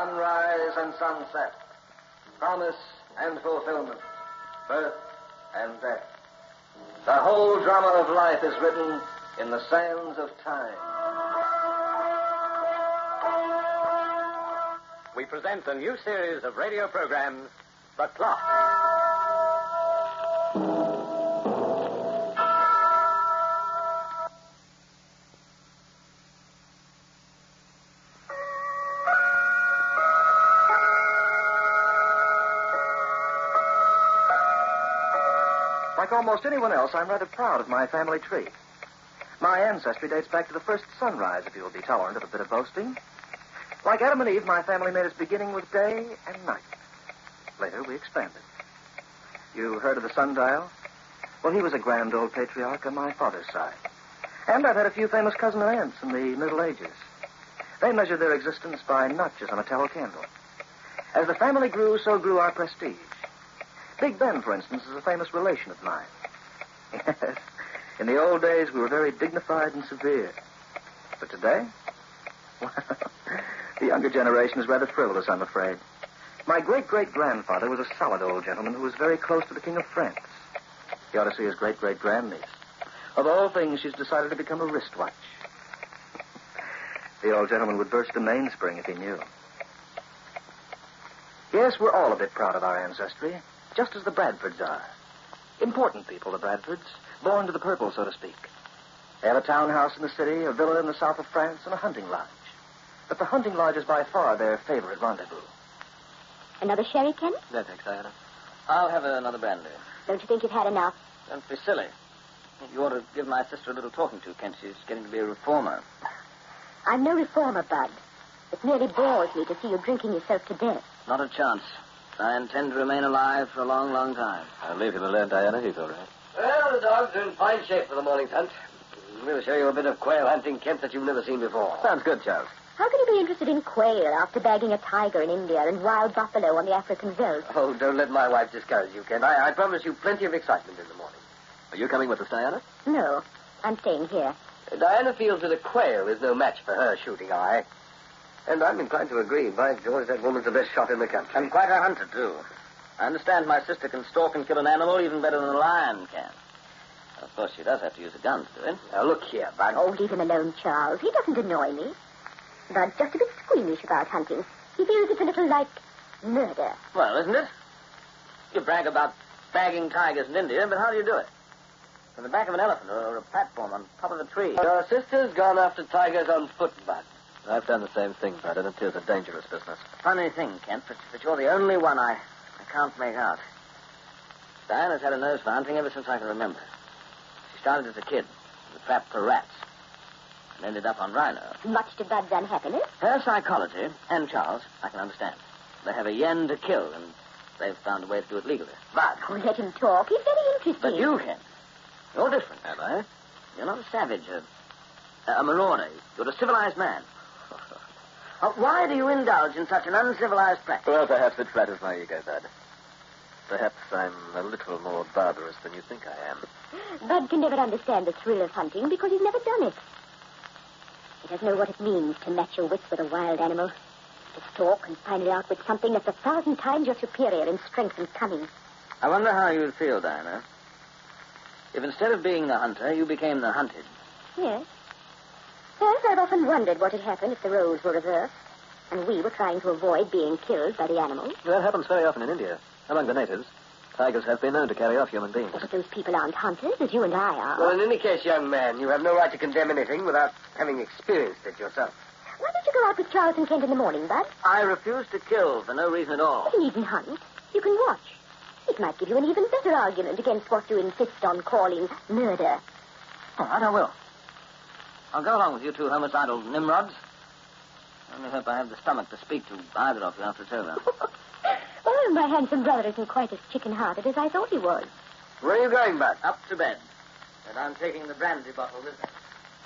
sunrise and sunset, promise and fulfillment, birth and death. The whole drama of life is written in the sands of time. We present a new series of radio programs, The Clock. Like almost anyone else, I'm rather proud of my family tree. My ancestry dates back to the first sunrise, if you will be tolerant of a bit of boasting. Like Adam and Eve, my family made its beginning with day and night. Later, we expanded. You heard of the sundial? Well, he was a grand old patriarch on my father's side. And I've had a few famous cousin and aunts in the Middle Ages. They measured their existence by notches on a tallow candle. As the family grew, so grew our prestige. Big Ben, for instance, is a famous relation of mine. Yes. In the old days, we were very dignified and severe. But today? Well, the younger generation is rather frivolous, I'm afraid. My great-great-grandfather was a solid old gentleman who was very close to the King of France. You ought to see his great-great-grandniece. Of all things, she's decided to become a wristwatch. The old gentleman would burst a mainspring if he knew. Yes, we're all a bit proud of our ancestry, just as the Bradfords are. Important people, the Bradfords, born to the purple, so to speak. They have a townhouse in the city, a villa in the south of France, and a hunting lodge. But the hunting lodge is by far their favorite rendezvous. Another sherry, Kent? No, thanks, Diana. I'll have another brandy. Don't you think you've had enough? Don't be silly. You ought to give my sister a little talking to, Kent. She's getting to be a reformer. I'm no reformer, Bud. It nearly bores me to see you drinking yourself to death. Not a chance. I intend to remain alive for a long, long time. I'll leave him alone, Diana. He's all right. Well, the dogs are in fine shape for the morning's hunt. We'll show you a bit of quail hunting, Kent, that you've never seen before. Sounds good, Charles. How can you be interested in quail after bagging a tiger in India and wild buffalo on the African veldt? Oh, don't let my wife discourage you, Kent. I promise you plenty of excitement in the morning. Are you coming with us, Diana? No, I'm staying here. Diana feels that a quail is no match for her shooting eye. And I'm inclined to agree. By George, that woman's the best shot in the country. And quite a hunter, too. I understand my sister can stalk and kill an animal even better than a lion can. Of course, she does have to use a gun to do it. Now, look here, Bud. Oh, leave him alone, Charles. He doesn't annoy me. Bud's just a bit squeamish about hunting. He feels it's a little like murder. Well, isn't it? You brag about bagging tigers in India, but how do you do it? From the back of an elephant or a platform on top of a tree. Your sister's gone after tigers on foot, Bud. I've done the same thing, Bud, and it is a dangerous business. Funny thing, Kent, but you're the only one I can't make out. Diana's had a nose for hunting ever since I can remember. She started as a kid, with a trap for rats, and ended up on rhino. Much to Bud's unhappiness. Her psychology, and Charles, I can understand. They have a yen to kill, and they've found a way to do it legally. But Oh, let him talk. He's very interesting. But you, Kent, you're different. Am I? You're not a savage, a marauder. You're a civilized man. Why do you indulge in such an uncivilized practice? Well, perhaps it flatters my ego, Bud. Perhaps I'm a little more barbarous than you think I am. Bud can never understand the thrill of hunting because he's never done it. He doesn't know what it means to match your wits with a wild animal. To stalk and find it out with something that's 1,000 times your superior in strength and cunning. I wonder how you'd feel, Diana, if instead of being the hunter, you became the hunted. Yes. Yes, I've often wondered what would happen if the roles were reversed, and we were trying to avoid being killed by the animals. That happens very often in India. Among the natives, tigers have been known to carry off human beings. But those people aren't hunters, as you and I are. Well, in any case, young man, you have no right to condemn anything without having experienced it yourself. Why don't you go out with Charles and Kent in the morning, Bud? I refuse to kill for no reason at all. You needn't hunt. You can watch. It might give you an even better argument against what you insist on calling murder. All right, I will. I'll go along with you two homicidal nimrods. I only hope I have the stomach to speak to either of you after it's over. Well, my handsome brother isn't quite as chicken-hearted as I thought he was. Where are you going, Bud? Up to bed. And I'm taking the brandy bottle with me.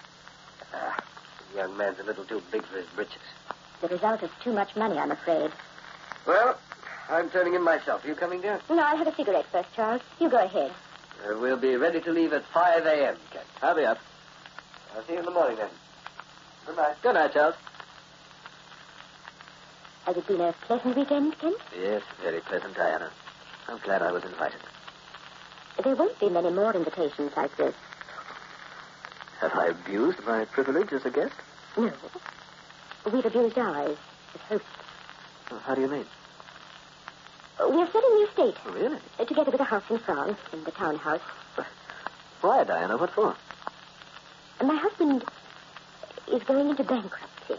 The young man's a little too big for his britches. The result is too much money, I'm afraid. Well, I'm turning in myself. Are you coming down? No, I'll have a cigarette first, Charles. You go ahead. We'll be ready to leave at 5 a.m., Kent. I'll be up. I'll see you in the morning, then. Good night. Good night, Charles. Has it been a pleasant weekend, Kent? Yes, very pleasant, Diana. I'm glad I was invited. There won't be many more invitations like this. Have I abused my privilege as a guest? No. We've abused ours as hosts. How do you mean? We're selling the estate. Really? Together with a house in France, in the townhouse. Why, Diana? What for? My husband is going into bankruptcy.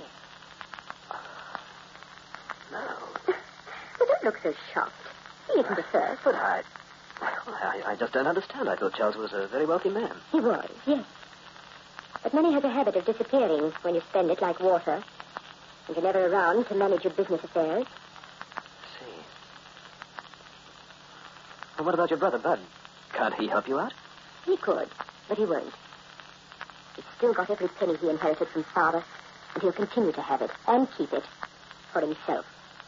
No. Well, don't look so shocked. He isn't the first. But I just don't understand. I thought Charles was a very wealthy man. He was, yes. But money has a habit of disappearing when you spend it like water. And you're never around to manage your business affairs. I see. And what about your brother, Bud? Can't he help you out? He could, but he won't. He's still got every penny he inherited from father, and he'll continue to have it, and keep it, for himself.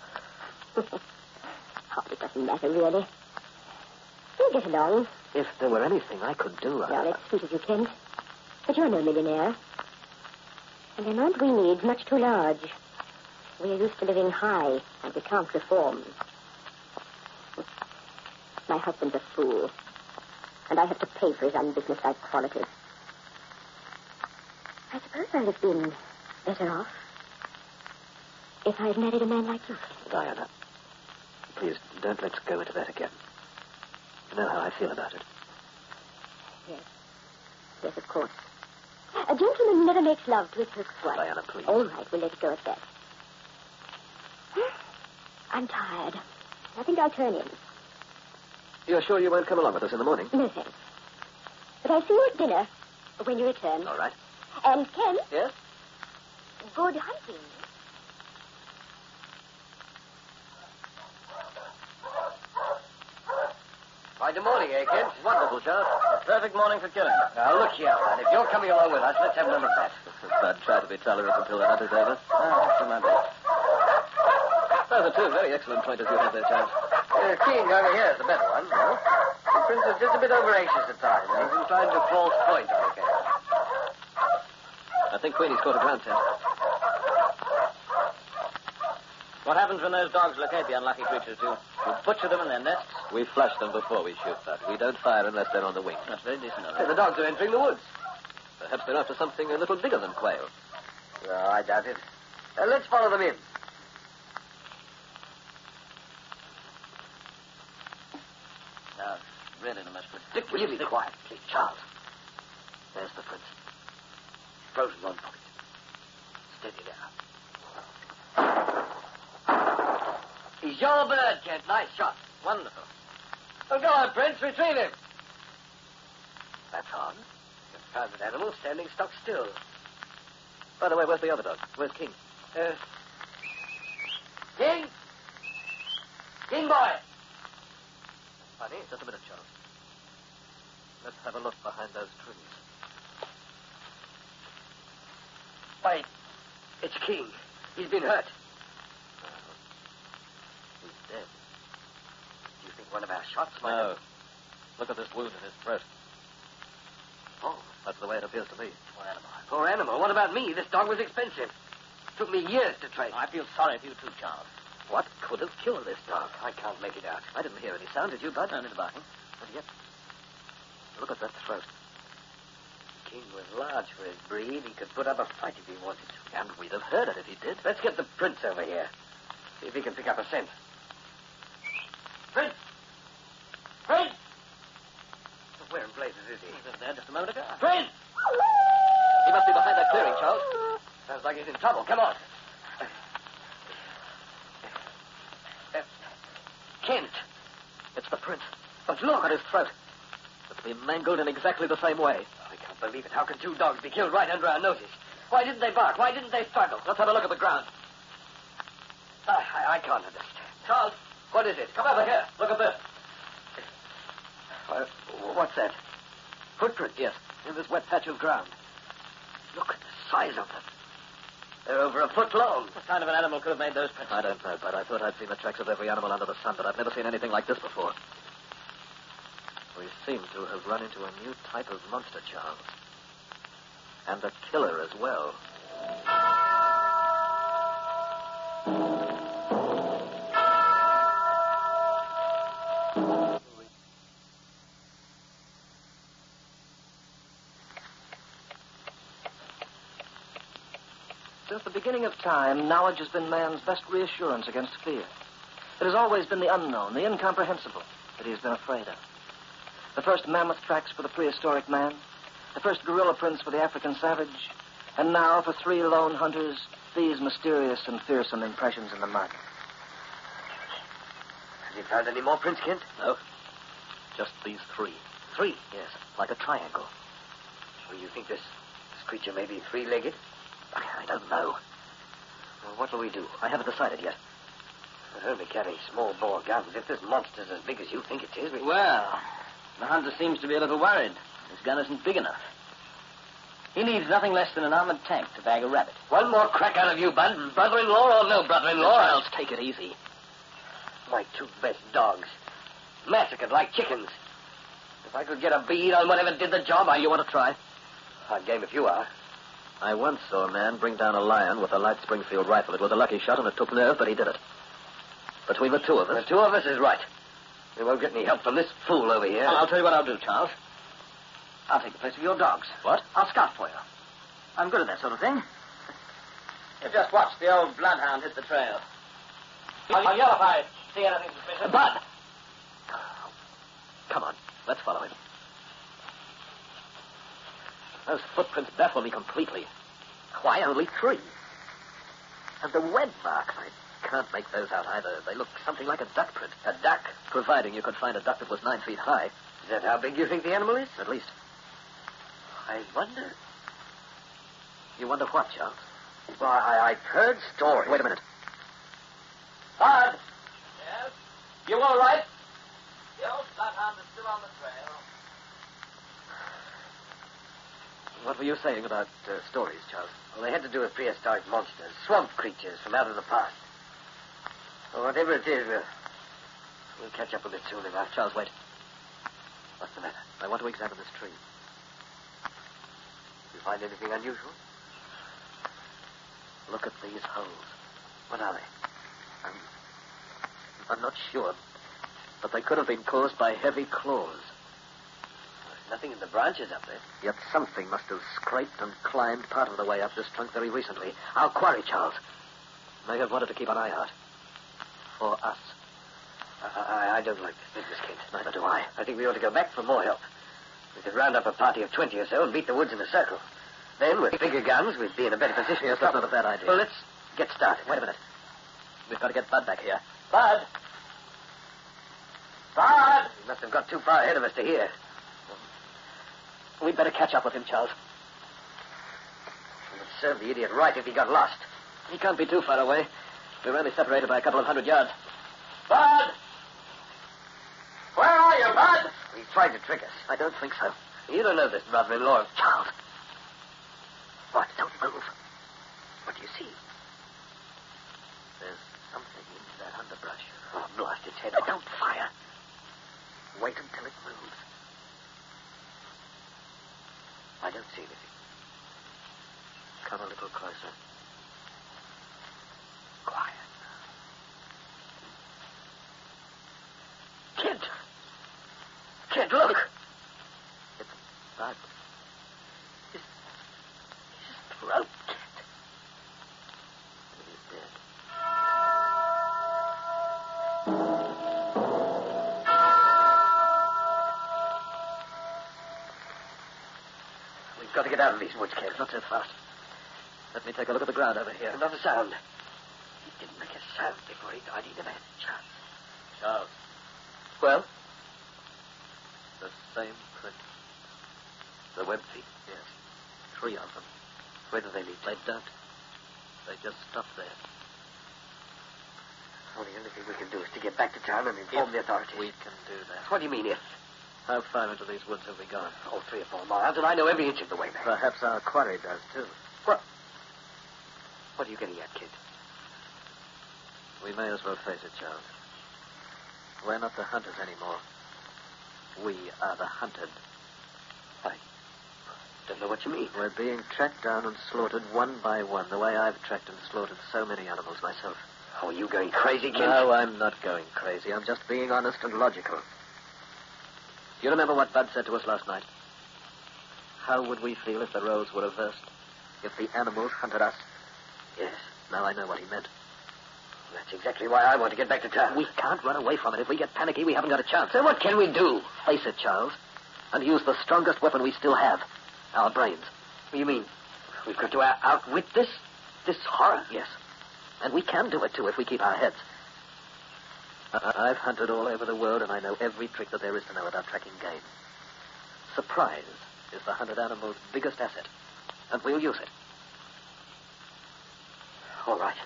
It doesn't matter, really. We'll get along. If there were anything I could do... Well, it's sweet as you can. But you're no millionaire. And the amount we need's much too large. We're used to living high, and we can't reform. My husband's a fool. And I have to pay for his unbusinesslike qualities. I suppose I'd have been better off if I'd married a man like you. Diana, please don't let's go into that again. You know how I feel about it. Yes. Yes, of course. A gentleman never makes love to his hook's wife. Diana, please. All right, we'll let it go at that. I'm tired. I think I'll turn in. You're sure you won't come along with us in the morning? No, thanks. But I'll see you at dinner when you return. All right. And Ken, Yes? good hunting. Fine morning, eh, Kent? Wonderful, Charles. Perfect morning for killing. Now, look here, lad. If you're coming along with us, let's have none of that. Bud, try to be tolerant until the hunt is over. What's the matter? Those are two very excellent pointers you have there, Charles. King over here is the better one, no? The prince is just a bit over-anxious at times. He's inclined to false point on occasion. I think Queenie's caught a ground tent. What happens when those dogs locate the unlucky creatures? Do you butcher them in their nests? We flush them before we shoot, Bud. We don't fire unless they're on the wing. That's very decent of Hey, them. the dogs are entering the woods. Perhaps they're after something a little bigger than quail. No, I doubt it. Let's follow them in. Now, really the most ridiculous... Will you be quiet, please, Charles? There's the prince. Frozen one pocket. Steady now. He's your bird, Kent. Nice shot. Wonderful. Oh, go on, Prince. Retrieve him. That's on. Confounded animal standing stock still. By the way, where's the other dog? Where's King? King? King boy. Funny, just a minute, Charles. Let's have a look behind those trees. Why, it's King. He's been hurt. He's dead. Do you think one of our shots might No. have... Look at this wound in his throat. Oh, That's the way it appears to me. Poor animal. poor animal. What about me? This dog was expensive. Took me years to train. I feel sorry for you too, Charles. What could have killed this dog? I can't make it out. I didn't hear any sound, did you, Bud? Only the barking. And yet, look at that throat. King was large for his breed. He could put up a fight if he wanted to. And we'd have heard it if he did. Let's get the prince over here. See if he can pick up a scent. Prince! Prince! Where in blazes is he? He was there just a moment ago. Prince! He must be behind that clearing, Charles. Sounds like he's in trouble. Come on. Kent. It's the prince. But look At his throat. It's been mangled in exactly the same way. I can't believe it. How can two dogs be killed right under our noses? Why didn't they bark? Why didn't they struggle? Let's have a look at the ground. I can't understand. Charles, what is it? Come over here. Look at this. What's that? Footprint, yes, in this wet patch of ground. Look at the size of them. They're over a foot long. What kind of an animal could have made those prints? I don't know, Bud. I thought I'd seen the tracks of every animal under the sun, but I've never seen anything like this before. We seem to have run into a new type of monster, Charles. And a killer as well. Since the beginning of time, knowledge has been man's best reassurance against fear. It has always been the unknown, the incomprehensible, that he has been afraid of. The first mammoth tracks for the prehistoric man, the first gorilla prints for the African savage, and now for 3 lone hunters, these mysterious and fearsome impressions in the mud. Have you found any more prints, Kent? No. Just these 3. 3? Yes, like a triangle. Well, you think this creature may be 3-legged? I don't know. Well, what will we do? I haven't decided yet. We're only carrying small-bore guns. If this monster's as big as you think it is, Well, the hunter seems to be a little worried. His gun isn't big enough. He needs nothing less than an armored tank to bag a rabbit. One more crack out of you, Bud. Brother-in-law or no brother-in-law? Charles, take it easy. My 2 best dogs. Massacred like chickens. If I could get a bead on whatever did the job, You want to try? Hard game if you are. I once saw a man bring down a lion with a light Springfield rifle. It was a lucky shot and it took nerve, but he did it. Between the 2 of us... The 2 of us is right. We won't get any help from this fool over here. I'll tell you what I'll do, Charles. I'll take the place of your dogs. What? I'll scout for you. I'm good at that sort of thing. You just watch the old bloodhound hit the trail. I'll yell if I see anything suspicious. Bud! Come on, let's follow him. Those footprints baffle me completely. Why only 3? And the web marks, I can't make those out either. They look something like a duck print. A duck? Providing you could find a duck that was 9 feet high. Is that how big you think the animal is? At least. I wonder. You wonder what, Charles? Well, I've heard stories. Wait a minute. Bud! Yes? You all right? The old bloodhound is still on the trail. What were you saying about stories, Charles? Well, they had to do with prehistoric monsters, swamp creatures from out of the past. Well, whatever it is, we'll catch up with it soon enough. Charles, wait. What's the matter? I want to examine this tree. You find anything unusual? Look at these holes. What are they? I'm not sure, but they could have been caused by heavy claws. There's nothing in the branches up there. Yet something must have scraped and climbed part of the way up this trunk very recently. Our quarry, Charles, may have wanted to keep an eye out. For us. I don't like this business, Kent. Neither do I. I think we ought to go back for more help. We could round up a party of 20 or so and beat the woods in a circle. Then, with bigger guns, we'd be in a better position. Yes, that's not a bad idea. Well, let's get started. Wait a minute. We've got to get Bud back here. Bud! Bud! We must have got too far ahead of us to hear. We'd better catch up with him, Charles. It would serve the idiot right if he got lost. He can't be too far away. We're only separated by a couple of 100 yards. Bud! Where are you, Bud? He tried to trick us. I don't think so. You don't know this brother-in-law of Charles. What? Don't move. What do you see? There's something in that underbrush. Oh, blast its head But off. don't fire. Wait until it moves. I don't see anything. Come a little closer. Quiet. Kent, look. It's Bud. His throat, Kent. He's dead. We've got to get out of these woods, Kent. Not so fast. Let me take a look at the ground over here. Not a sound. He didn't make a sound before he died. He never had a chance. Charles. Well? The same print. The web feet? Yes. 3 of them. Where do they lead? They don't. They just stop there. Well, the only thing we can do is to get back to town and inform the authorities. We can do that. What do you mean, if? How far into these woods have we gone? Oh, 3 or 4 miles, and I know every inch of the way back. Perhaps our quarry does, too. What are you getting at, kid? We may as well face it, Charles. We're not the hunters anymore. We are the hunted. I don't know what you mean. We're being tracked down and slaughtered one by one, the way I've tracked and slaughtered so many animals myself. Oh, are you going crazy, kid? No, I'm not going crazy. I'm just being honest and logical. You remember what Bud said to us last night? How would we feel if the roles were reversed? If the animals hunted us Yes. Now I know what he meant. That's exactly why I want to get back to town. We can't run away from it. If we get panicky, we haven't got a chance. So what can we do? Face it, Charles, and use the strongest weapon we still have, our brains. What do you mean? We've got to outwit this horror? Yes. And we can do it, too, if we keep our heads. I've hunted all over the world, and I know every trick that there is to know about tracking game. Surprise is the hunted animal's biggest asset, and we'll use it. All right.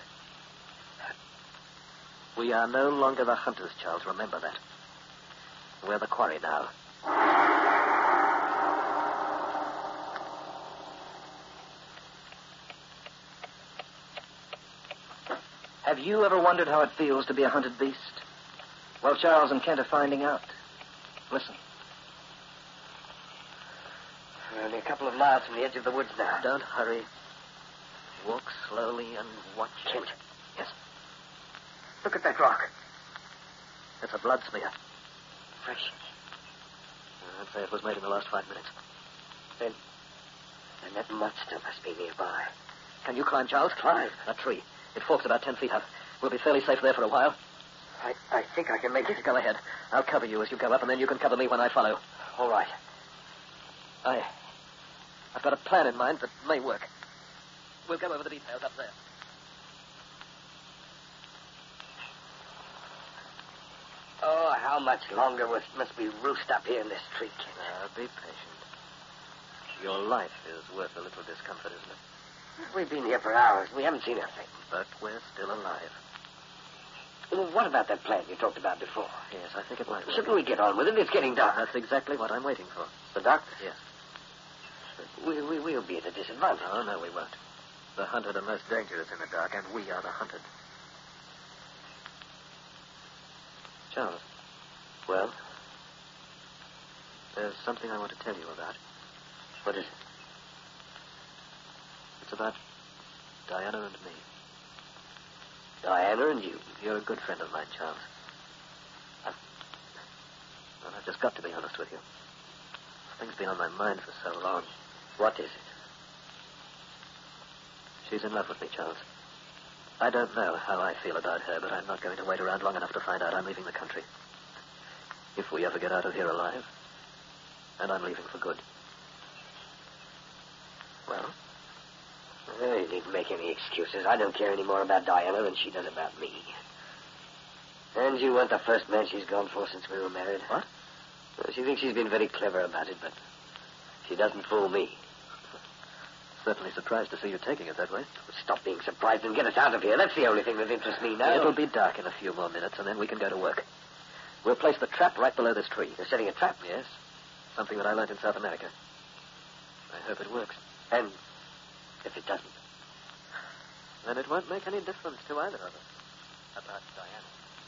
We are no longer the hunters, Charles. Remember that. We're the quarry now. Have you ever wondered how it feels to be a hunted beast? Well, Charles and Kent are finding out. Listen. We're only a couple of miles from the edge of the woods now. Don't hurry. Walk slowly and watch. Kent. Yes. Look at that rock. It's a blood smear. Fresh. I'd say it was made in the last 5 minutes. Then that monster must be nearby. Can you climb, Charles? Climb? A tree. It forks about 10 feet up. We'll be fairly safe there for a while. I think I can make it. Go ahead. I'll cover you as you go up, and then you can cover me when I follow. All right. I've got a plan in mind that may work. We'll go over the details up there. Oh, how much longer must we roost up here in this tree, Kent? Be patient. Your life is worth a little discomfort, isn't it? We've been here for hours. We haven't seen a thing. But we're still alive. Well, what about that plan you talked about before? Yes, I think it might work. Shouldn't we get on with it? It's getting dark. That's exactly what I'm waiting for. The darkness? Yes. We'll be at a disadvantage. Oh, no, we won't. The hunted are most dangerous in the dark, and we are the hunted. Charles. Well? There's something I want to tell you about. What is it? It's about Diana and me. Diana and you? You're a good friend of mine, Charles. I've just got to be honest with you. Things been on my mind for so long. What is it? She's in love with me, Charles. I don't know how I feel about her, but I'm not going to wait around long enough to find out. I'm leaving the country. If we ever get out of here alive. And I'm leaving for good. Well? You needn't make any excuses. I don't care any more about Diana than she does about me. And you weren't the first man she's gone for since we were married. What? Well, she thinks she's been very clever about it, but she doesn't fool me. Certainly surprised to see you taking it that way. Stop being surprised and get us out of here. That's the only thing that interests me now. It'll be dark in a few more minutes, and then we can go to work. We'll place the trap right below this tree. You're setting a trap? Yes. Something that I learned in South America. I hope it works. And if it doesn't? Then it won't make any difference to either of us. About Diana.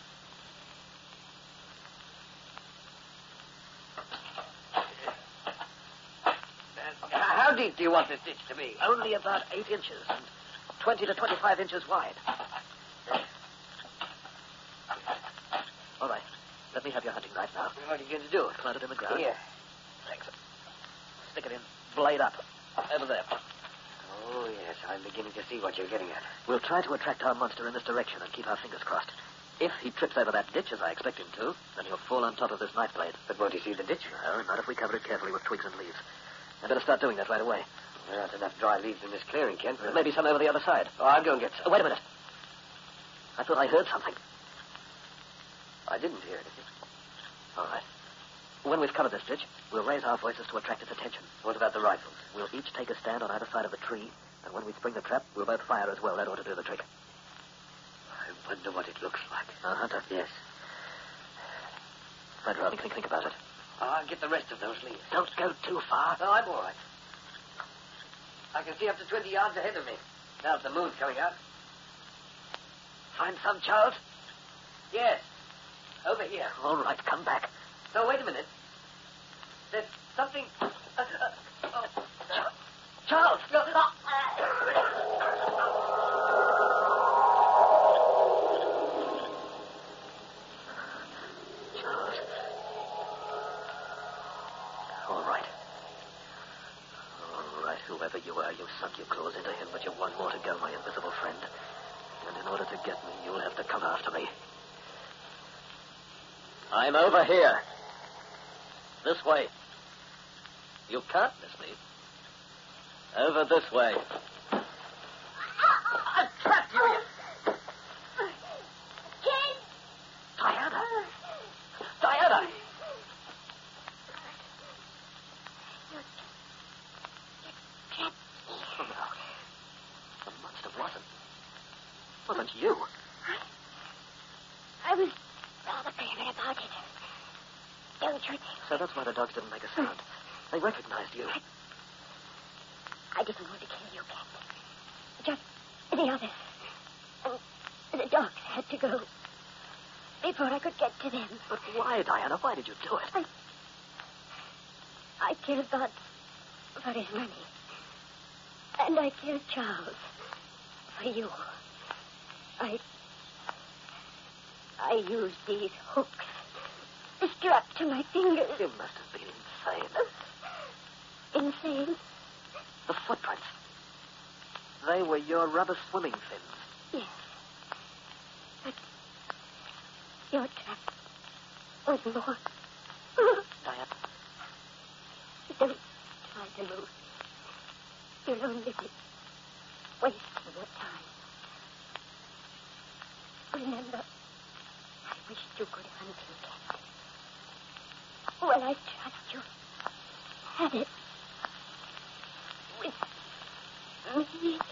How deep do you want this ditch to be? Only about 8 inches and 20 to 25 inches wide. All right. Let me have your hunting knife now. What are you going to do? Plant it in the ground. Here. Thanks. Stick it in. Blade up. Over there. Oh, yes. I'm beginning to see what you're getting at. We'll try to attract our monster in this direction and keep our fingers crossed. If he trips over that ditch, as I expect him to, then he'll fall on top of this knife blade. But won't he see the ditch? No, not if we cover it carefully with twigs and leaves. I better start doing that right away. There aren't enough dry leaves in this clearing, Kent. There may be some over the other side. Oh, I'll go and get some. Wait a minute. I thought I heard something. I didn't hear anything. All right. When we've covered this ditch, we'll raise our voices to attract its attention. What about the rifles? We'll each take a stand on either side of the tree, and when we spring the trap, we'll both fire as well. That ought to do the trick. I wonder what it looks like. Hunter? Yes. I'd rather think about it. I'll get the rest of those leaves. Don't go too far. No, I'm all right. I can see up to 20 yards ahead of me. Now that the moon's coming out. Find some, Charles? Yes. Over here. All right, come back. No, wait a minute. There's something... Charles! Charles. All right. Whoever you are, you sunk your claws into him, but you've one more to go, my invisible friend. And in order to get me, you'll have to come after me. I'm over here. This way. You can't miss me. Over this way. I've trapped you. Jane! Diana! Diana! Oh, no. The monster wasn't you. I was rather clever about it. Don't you think? So that's why the dogs didn't make a sound. They recognized you. I didn't want to kill you, Kent. Just the others. And the dogs had to go before I could get to them. But why, Diana? Why did you do it? I killed Bud for his money. And I killed Charles for you. I used these hooks strapped to my fingers. You must have been insane. Insane? The footprints. They were your rubber swimming fins. Yes. But your trap was more. Diana. Don't try to move. You'll only be wasting your time. Remember, I wished you good hunting, Kent. Well, I trust you had it with me.